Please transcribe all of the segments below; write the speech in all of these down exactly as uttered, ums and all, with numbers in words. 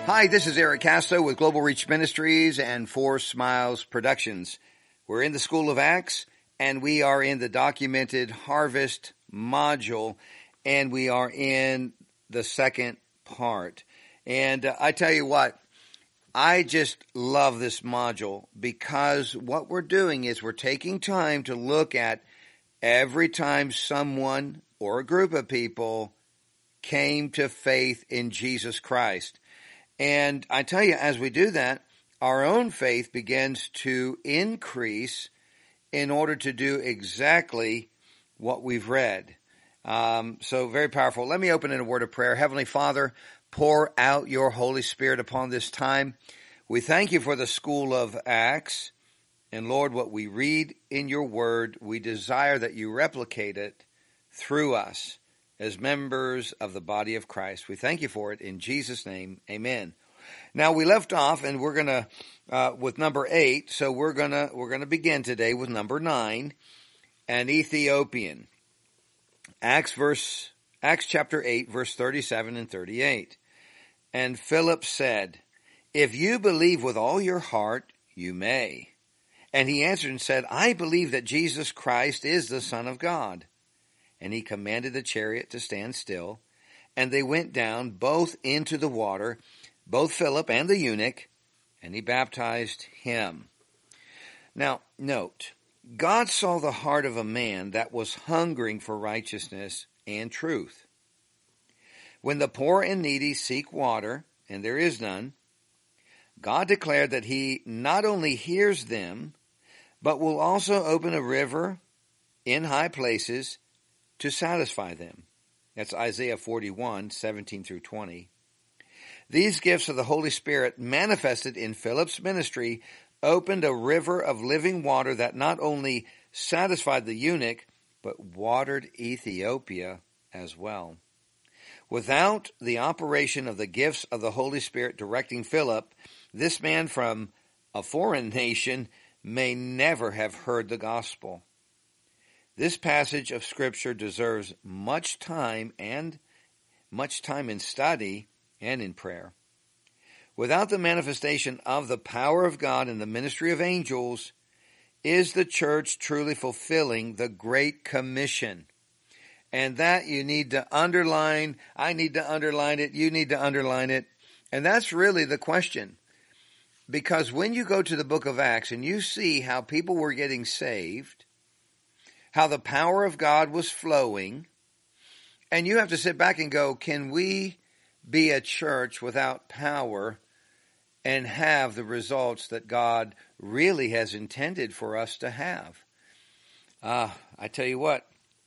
Hi, this is Eric Castro with Global Reach Ministries and Four Smiles Productions. We're in the School of Acts, and we are in the Documented Harvest module, and we are in the second part. And uh, I tell you what, I just love this module because what we're doing is we're taking time to look at every time someone or a group of people came to faith in Jesus Christ. And I tell you, as we do that, our own faith begins to increase in order to do exactly what we've read. Um, so very powerful. Let me open in a word of prayer. Heavenly Father, pour out your Holy Spirit upon this time. We thank you for the School of Acts. And Lord, what we read in your word, we desire that you replicate it through us as members of the body of Christ. We thank you for it in Jesus' name. Amen. Now we left off, and we're gonna uh, with number eight. So we're gonna we're gonna begin today with number nine, an Ethiopian. Acts verse Acts chapter eight, verse thirty-seven and thirty-eight. And Philip said, "If you believe with all your heart, you may." And he answered and said, "I believe that Jesus Christ is the Son of God." And he commanded the chariot to stand still, and they went down both into the water, both Philip and the eunuch, and he baptized him. Now, note, God saw the heart of a man that was hungering for righteousness and truth. When the poor and needy seek water, and there is none, God declared that he not only hears them, but will also open a river in high places to satisfy them. That's Isaiah forty-one, seventeen through twenty. These gifts of the Holy Spirit manifested in Philip's ministry opened a river of living water that not only satisfied the eunuch, but watered Ethiopia as well. Without the operation of the gifts of the Holy Spirit directing Philip, this man from a foreign nation may never have heard the gospel. This passage of Scripture deserves much time and much time in study and in prayer. Without the manifestation of the power of God and the ministry of angels, is the church truly fulfilling the Great Commission? And that you need to underline. I need to underline it. You need to underline it. And that's really the question. Because when you go to the book of Acts and you see how people were getting saved, how the power of God was flowing, and you have to sit back and go, can we be a church without power and have the results that God really has intended for us to have? Uh, I tell you what,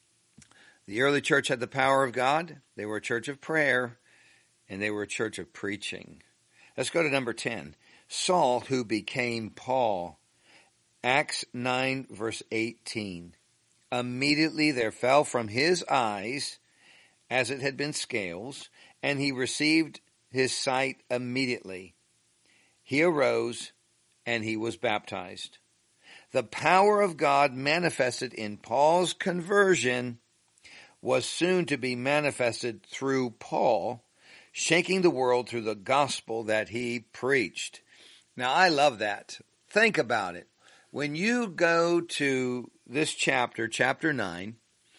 the early church had the power of God. They were a church of prayer, and they were a church of preaching. Let's go to number ten. Saul, who became Paul. Acts nine, verse eighteen. Immediately there fell from his eyes, as it had been scales, and he received his sight immediately. He arose, and he was baptized. The power of God manifested in Paul's conversion was soon to be manifested through Paul, shaking the world through the gospel that he preached. Now, I love that. Think about it. When you go to this chapter, chapter nine,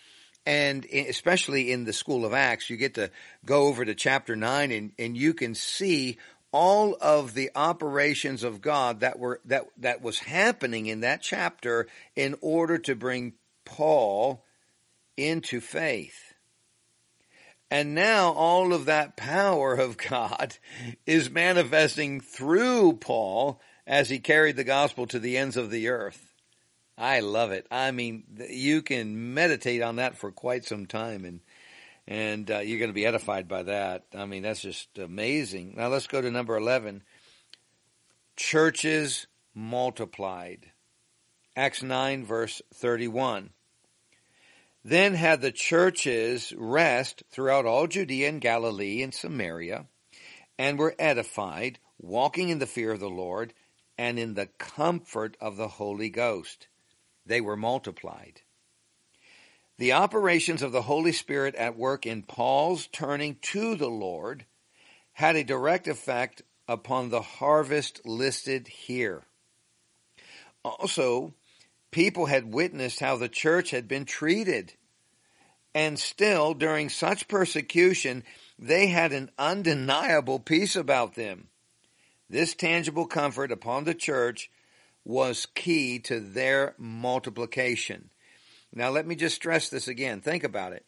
and especially in the School of Acts, you get to go over to chapter nine, and, and you can see all of the operations of God that were that that was happening in that chapter in order to bring Paul into faith. And now all of that power of God is manifesting through Paul as he carried the gospel to the ends of the earth. I love it. I mean, you can meditate on that for quite some time, and and uh, you're going to be edified by that. I mean, that's just amazing. Now let's go to number eleven. Churches multiplied. Acts nine, verse thirty-one. Then had the churches rest throughout all Judea and Galilee and Samaria, and were edified, walking in the fear of the Lord, and in the comfort of the Holy Ghost. They were multiplied. The operations of the Holy Spirit at work in Paul's turning to the Lord had a direct effect upon the harvest listed here. Also, people had witnessed how the church had been treated. And still, during such persecution, they had an undeniable peace about them. This tangible comfort upon the church was key to their multiplication. Now, let me just stress this again. Think about it.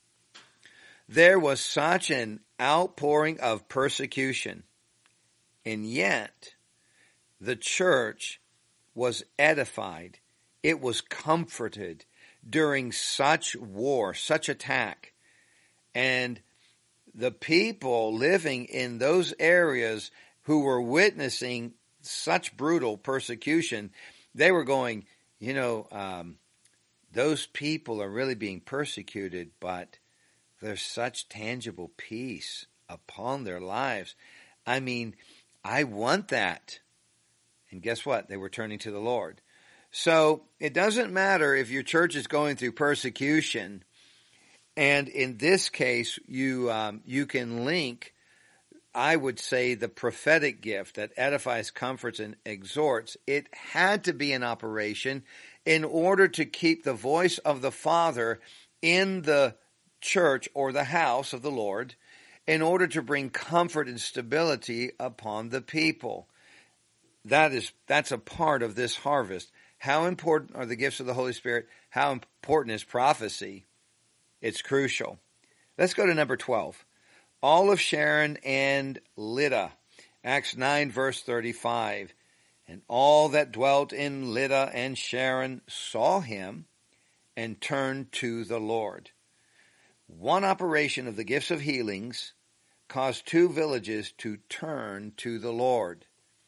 There was such an outpouring of persecution, and yet the church was edified. It was comforted during such war, such attack. And the people living in those areas who were witnessing such brutal persecution, they were going, you know, um, those people are really being persecuted, but there's such tangible peace upon their lives. I mean, I want that. And guess what? They were turning to the Lord. So it doesn't matter if your church is going through persecution. And in this case, you um, you can link, I would say, the prophetic gift that edifies, comforts, and exhorts. It had to be in operation in order to keep the voice of the Father in the church or the house of the Lord, in order to bring comfort and stability upon the people. That is, that's a part of this harvest. How important are the gifts of the Holy Spirit? How important is prophecy? It's crucial. Let's go to number twelve. All of Sharon and Lydda. Acts nine, verse thirty-five. And all that dwelt in Lydda and Sharon saw him and turned to the Lord. One operation of the gifts of healings caused two villages to turn to the Lord.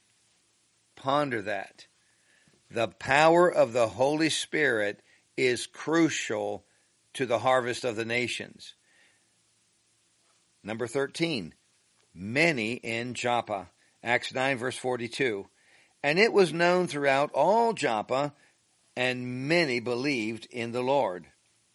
Ponder that. The power of the Holy Spirit is crucial to the harvest of the nations. Number thirteen, many in Joppa. Acts nine, verse forty-two. And it was known throughout all Joppa, and many believed in the Lord.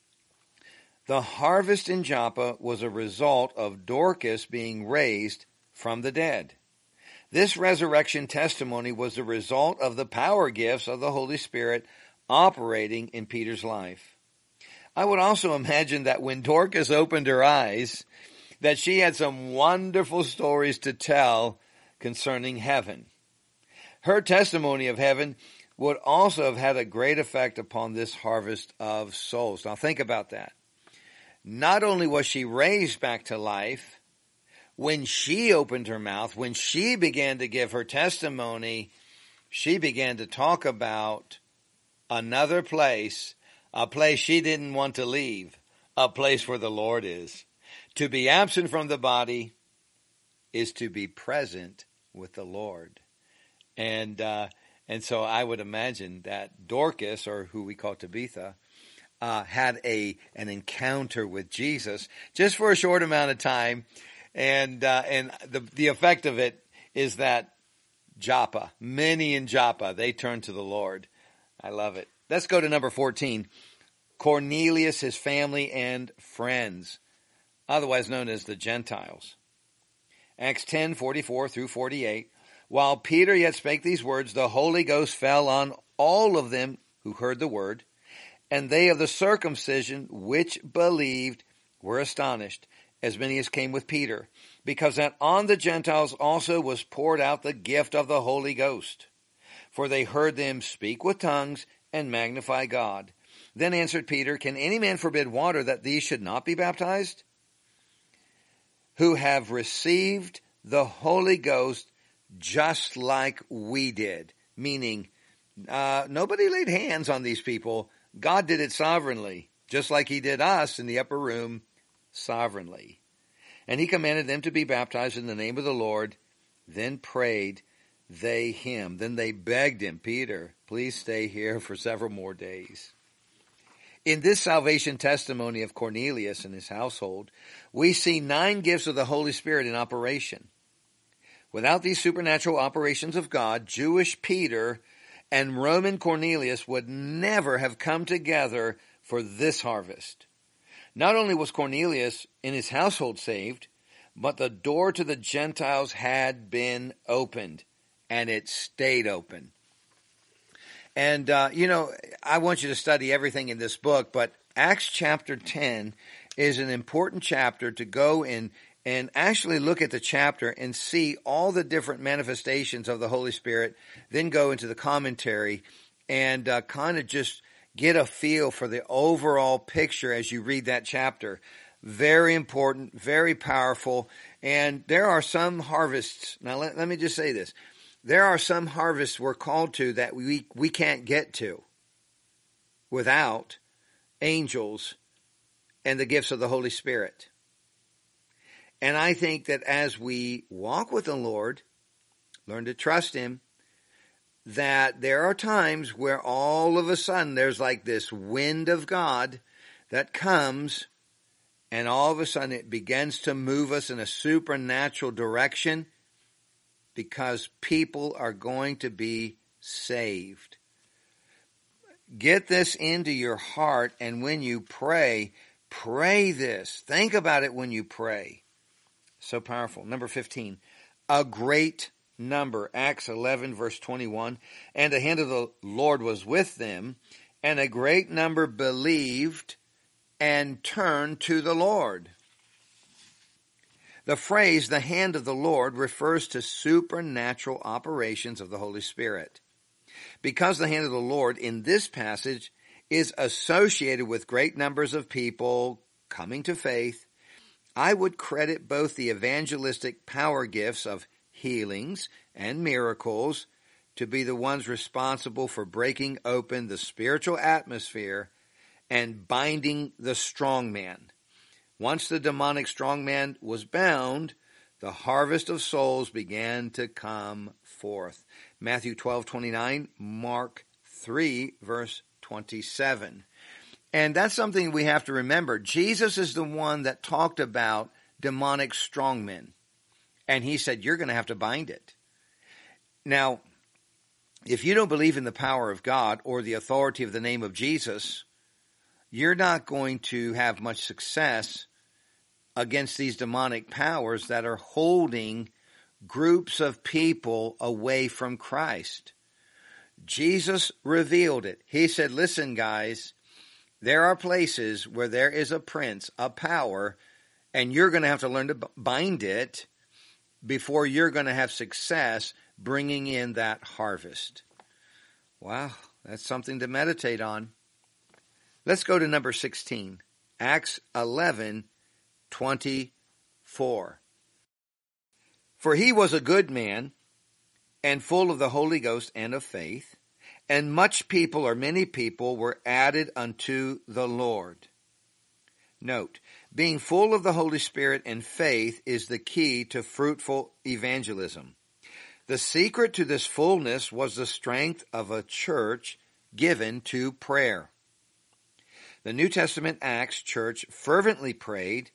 The harvest in Joppa was a result of Dorcas being raised from the dead. This resurrection testimony was the result of the power gifts of the Holy Spirit operating in Peter's life. I would also imagine that when Dorcas opened her eyes, that she had some wonderful stories to tell concerning heaven. Her testimony of heaven would also have had a great effect upon this harvest of souls. Now think about that. Not only was she raised back to life, when she opened her mouth, when she began to give her testimony, she began to talk about another place, a place she didn't want to leave, a place where the Lord is. To be absent from the body is to be present with the Lord. And uh, and so I would imagine that Dorcas, or who we call Tabitha, uh, had a an encounter with Jesus just for a short amount of time. And uh, and the the effect of it is that Joppa, many in Joppa, they turned to the Lord. I love it. Let's go to number fourteen. Cornelius, his family, and friends, otherwise known as the Gentiles. Acts ten, forty-four through forty-eight. While Peter yet spake these words, the Holy Ghost fell on all of them who heard the word, and they of the circumcision which believed were astonished, as many as came with Peter, because that on the Gentiles also was poured out the gift of the Holy Ghost. For they heard them speak with tongues and magnify God. Then answered Peter, Can any man forbid water that these should not be baptized? Who have received the Holy Ghost just like we did. Meaning, uh, nobody laid hands on these people. God did it sovereignly, just like he did us in the upper room sovereignly. And he commanded them to be baptized in the name of the Lord. Then prayed they him. Then they begged him, Peter, please stay here for several more days. In this salvation testimony of Cornelius and his household, we see nine gifts of the Holy Spirit in operation. Without these supernatural operations of God, Jewish Peter and Roman Cornelius would never have come together for this harvest. Not only was Cornelius and his household saved, but the door to the Gentiles had been opened, and it stayed open. And, uh, you know, I want you to study everything in this book, but Acts chapter ten is an important chapter to go in and actually look at the chapter and see all the different manifestations of the Holy Spirit, then go into the commentary and uh, kind of just get a feel for the overall picture as you read that chapter. Very important, very powerful, and there are some harvests. Now, let, let me just say this. There are some harvests we're called to that we, we can't get to without angels and the gifts of the Holy Spirit. And I think that as we walk with the Lord, learn to trust Him, that there are times where all of a sudden there's like this wind of God that comes, and all of a sudden it begins to move us in a supernatural direction because people are going to be saved. Get this into your heart, and when you pray, pray this. Think about it when you pray. So powerful. Number fifteen, a great number. Acts eleven, verse twenty-one. And the hand of the Lord was with them, and a great number believed and turned to the Lord. The phrase, the hand of the Lord, refers to supernatural operations of the Holy Spirit. Because the hand of the Lord in this passage is associated with great numbers of people coming to faith, I would credit both the evangelistic power gifts of healings and miracles to be the ones responsible for breaking open the spiritual atmosphere and binding the strong man. Once the demonic strong man was bound, the harvest of souls began to come forth. Matthew twelve twenty-nine, Mark three, verse twenty-seven. And that's something we have to remember. Jesus is the one that talked about demonic strongmen. And he said, you're going to have to bind it. Now, if you don't believe in the power of God or the authority of the name of Jesus, you're not going to have much success against these demonic powers that are holding groups of people away from Christ. Jesus revealed it. He said, listen, guys, there are places where there is a prince, a power, and you're going to have to learn to bind it before you're going to have success bringing in that harvest. Wow, that's something to meditate on. Let's go to number sixteen, Acts eleven twenty-four. For he was a good man and full of the Holy Ghost and of faith, and much people or many people were added unto the Lord. Note, being full of the Holy Spirit and faith is the key to fruitful evangelism. The secret to this fullness was the strength of a church given to prayer. The New Testament Acts church fervently prayed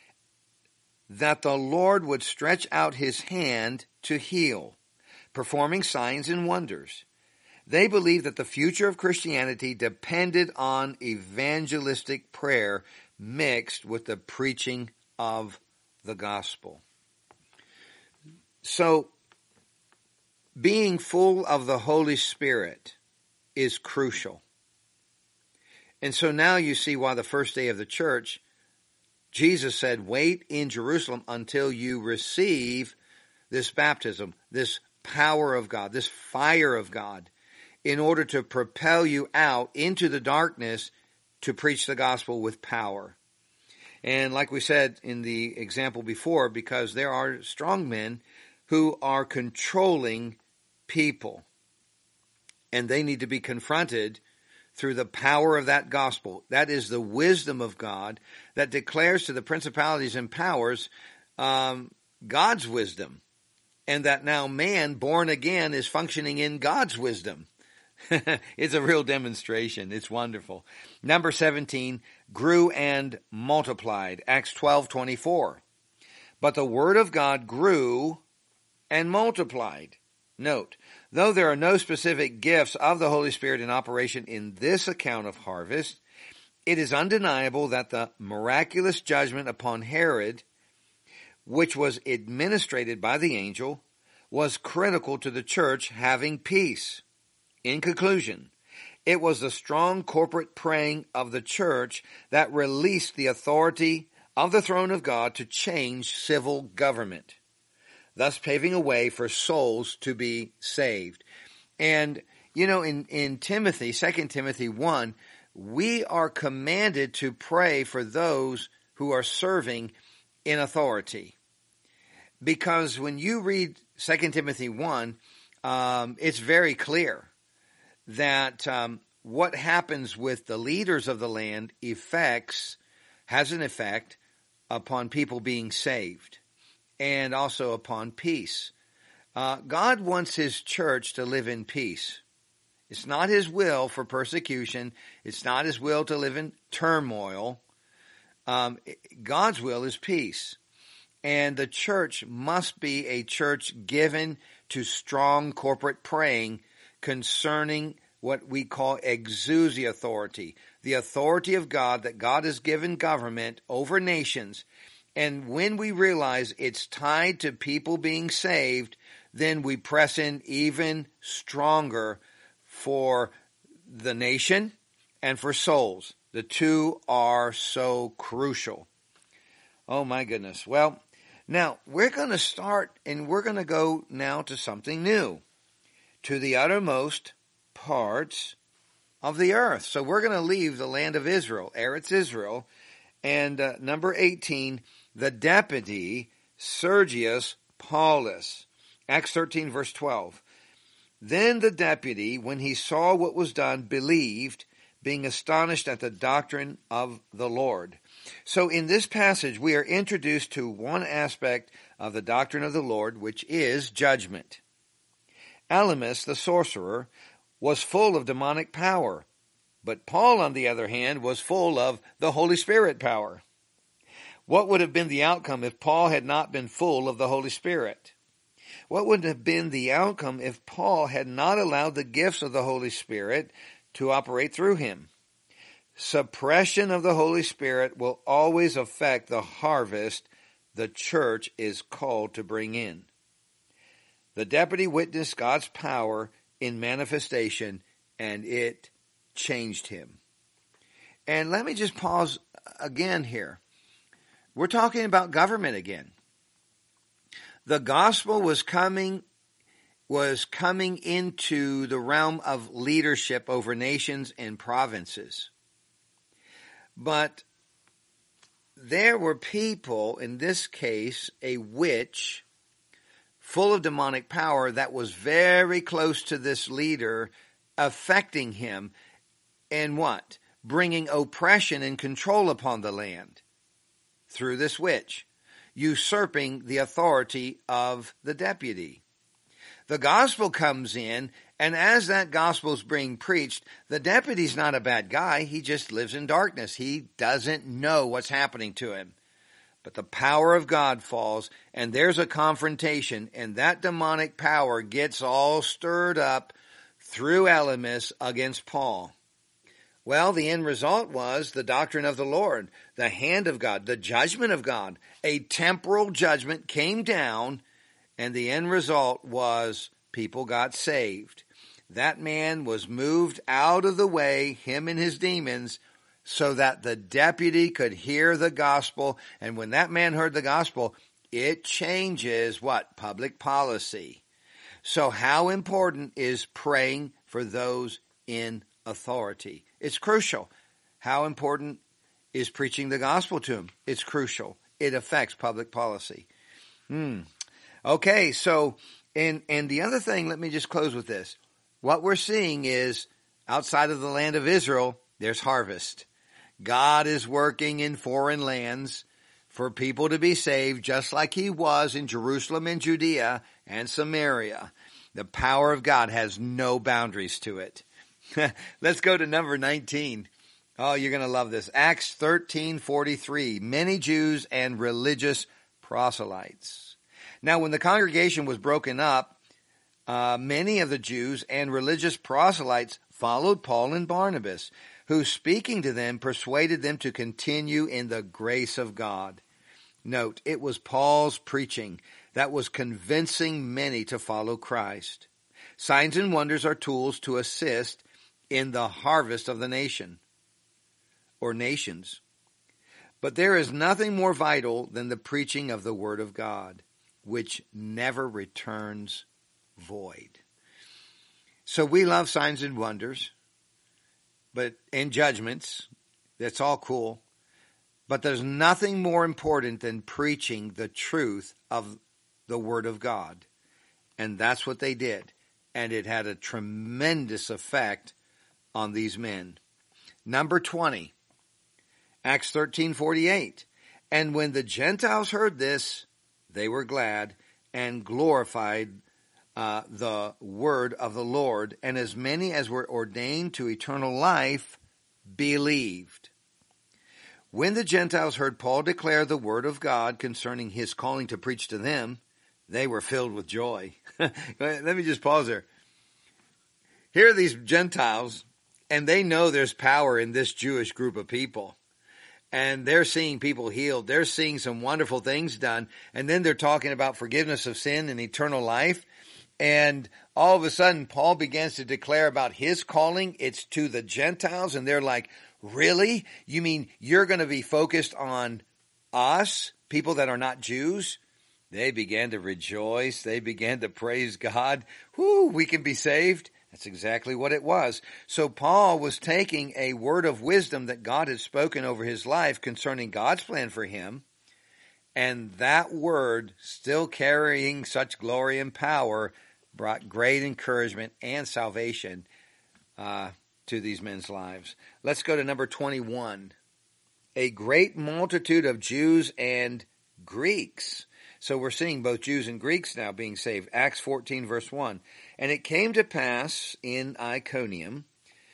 that the Lord would stretch out his hand to heal, performing signs and wonders. They believed that the future of Christianity depended on evangelistic prayer mixed with the preaching of the gospel. So, being full of the Holy Spirit is crucial. And so now you see why the first day of the church, Jesus said, wait in Jerusalem until you receive this baptism, this power of God, this fire of God, in order to propel you out into the darkness to preach the gospel with power. And like we said in the example before, because there are strong men who are controlling people, and they need to be confronted through the power of that gospel. That is the wisdom of God that declares to the principalities and powers um, God's wisdom, and that now man born again is functioning in God's wisdom. It's a real demonstration. It's wonderful. Number seventeen, grew and multiplied. Acts twelve twenty-four. But the word of God grew and multiplied. Note, though there are no specific gifts of the Holy Spirit in operation in this account of harvest, it is undeniable that the miraculous judgment upon Herod which was administrated by the angel, was critical to the church having peace. In conclusion, it was the strong corporate praying of the church that released the authority of the throne of God to change civil government, thus paving a way for souls to be saved. And, you know, in, in Timothy, Second Timothy one, we are commanded to pray for those who are serving in authority. Because when you read Second Timothy one, um, it's very clear that um, what happens with the leaders of the land affects, has an effect upon people being saved and also upon peace. Uh, God wants his church to live in peace. It's not his will for persecution. It's not his will to live in turmoil. Um, God's will is peace. And the church must be a church given to strong corporate praying concerning what we call exousia authority, the authority of God that God has given government over nations. And when we realize it's tied to people being saved, then we press in even stronger for the nation and for souls. The two are so crucial. Oh my goodness. Well, now we're going to start and we're going to go now to something new, to the uttermost parts of the earth. So we're going to leave the land of Israel, Eretz Israel, and uh, number eighteen, the deputy Sergius Paulus. Acts thirteen, verse twelve. Then the deputy, when he saw what was done, believed, being astonished at the doctrine of the Lord. So in this passage, we are introduced to one aspect of the doctrine of the Lord, which is judgment. Elymas, the sorcerer, was full of demonic power, but Paul, on the other hand, was full of the Holy Spirit power. What would have been the outcome if Paul had not been full of the Holy Spirit? What would have been the outcome if Paul had not allowed the gifts of the Holy Spirit to operate through him? Suppression of the Holy Spirit will always affect the harvest the church is called to bring in. The deputy witnessed God's power in manifestation, and it changed him. And let me just pause again here. We're talking about government again. The gospel was coming, was coming into the realm of leadership over nations and provinces. But there were people, in this case, a witch, full of demonic power that was very close to this leader, affecting him, and what? Bringing oppression and control upon the land through this witch, usurping the authority of the deputy. The gospel comes in, and as that gospel is being preached, the deputy's not a bad guy. He just lives in darkness. He doesn't know what's happening to him. But the power of God falls, and there's a confrontation, and that demonic power gets all stirred up through Elymas against Paul. Well, the end result was the doctrine of the Lord, the hand of God, the judgment of God. A temporal judgment came down, and the end result was people got saved. That man was moved out of the way, him and his demons, so that the deputy could hear the gospel. And when that man heard the gospel, it changes what? Public policy. So how important is praying for those in authority? It's crucial. How important is preaching the gospel to them? It's crucial. It affects public policy. Hmm. Okay, so, and, and the other thing, let me just close with this. What we're seeing is, outside of the land of Israel, there's harvest. God is working in foreign lands for people to be saved, just like he was in Jerusalem and Judea and Samaria. The power of God has no boundaries to it. Let's go to number nineteen. Oh, you're going to love this. Acts thirteen forty-three. Many Jews and religious proselytes. Now, when the congregation was broken up, uh, many of the Jews and religious proselytes followed Paul and Barnabas, who, speaking to them, persuaded them to continue in the grace of God. Note, it was Paul's preaching that was convincing many to follow Christ. Signs and wonders are tools to assist in the harvest of the nation or nations. But there is nothing more vital than the preaching of the Word of God, which never returns void. So we love signs and wonders, but and judgments. That's all cool. But there's nothing more important than preaching the truth of the Word of God. And that's what they did. And it had a tremendous effect on these men. Number twenty, Acts thirteen forty-eight. And when the Gentiles heard this, they were glad and glorified uh, the word of the Lord. And as many as were ordained to eternal life believed. When the Gentiles heard Paul declare the word of God concerning his calling to preach to them, they were filled with joy. Let me just pause there. Here are these Gentiles, and they know there's power in this Jewish group of people. And they're seeing people healed. They're seeing some wonderful things done. And then they're talking about forgiveness of sin and eternal life. And all of a sudden, Paul begins to declare about his calling. It's to the Gentiles. And they're like, really? You mean you're going to be focused on us, people that are not Jews? They began to rejoice. They began to praise God. Whoo, we can be saved. That's exactly what it was. So Paul was taking a word of wisdom that God had spoken over his life concerning God's plan for him, and that word, still carrying such glory and power, brought great encouragement and salvation uh, to these men's lives. Let's go to number twenty-one. A great multitude of Jews and Greeks. So we're seeing both Jews and Greeks now being saved. Acts fourteen, verse one. And it came to pass in Iconium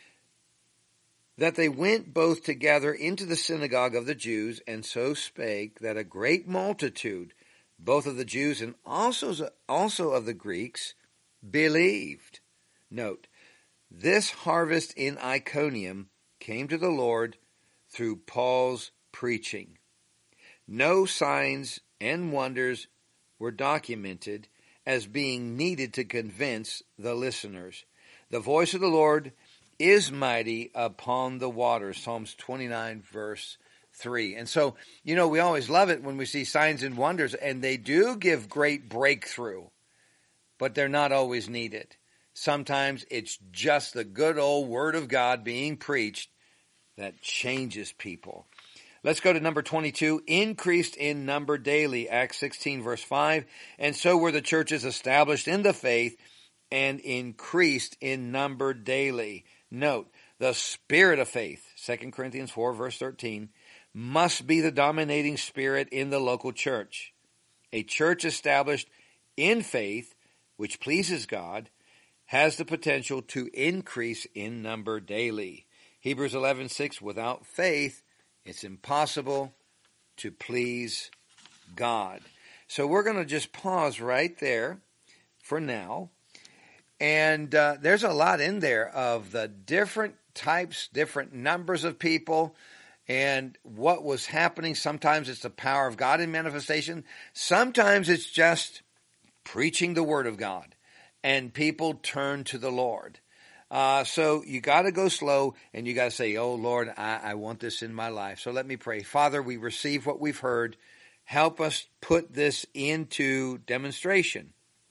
that they went both together into the synagogue of the Jews, and so spake that a great multitude, both of the Jews and also, also of the Greeks, believed. Note, this harvest in Iconium came to the Lord through Paul's preaching. No signs and wonders were documented as being needed to convince the listeners. The voice of the Lord is mighty upon the waters. Psalms twenty-nine, verse three. And so, you know, we always love it when we see signs and wonders, and they do give great breakthrough, but they're not always needed. Sometimes it's just the good old Word of God being preached that changes people. Let's go to number twenty-two, increased in number daily, Acts sixteen, verse five. And so were the churches established in the faith and increased in number daily. Note, the spirit of faith, Second Corinthians four, verse thirteen, must be the dominating spirit in the local church. A church established in faith, which pleases God, has the potential to increase in number daily. Hebrews eleven six, without faith, it's impossible to please God. So we're going to just pause right there for now. And uh, there's a lot in there of the different types, different numbers of people, and what was happening. Sometimes it's the power of God in manifestation. Sometimes it's just preaching the Word of God, and people turn to the Lord. Uh, so you got to go slow, and you got to say, oh, Lord, I, I want this in my life. So let me pray. Father, we receive what we've heard. Help us put this into demonstration,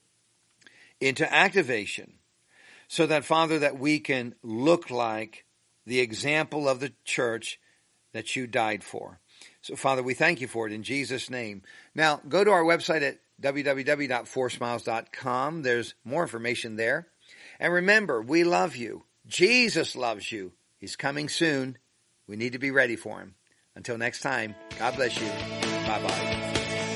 into activation, so that, Father, that we can look like the example of the church that you died for. So, Father, we thank you for it in Jesus' name. Now, go to our website at w w w dot four smiles dot com. There's more information there. And remember, we love you. Jesus loves you. He's coming soon. We need to be ready for him. Until next time, God bless you. Bye-bye.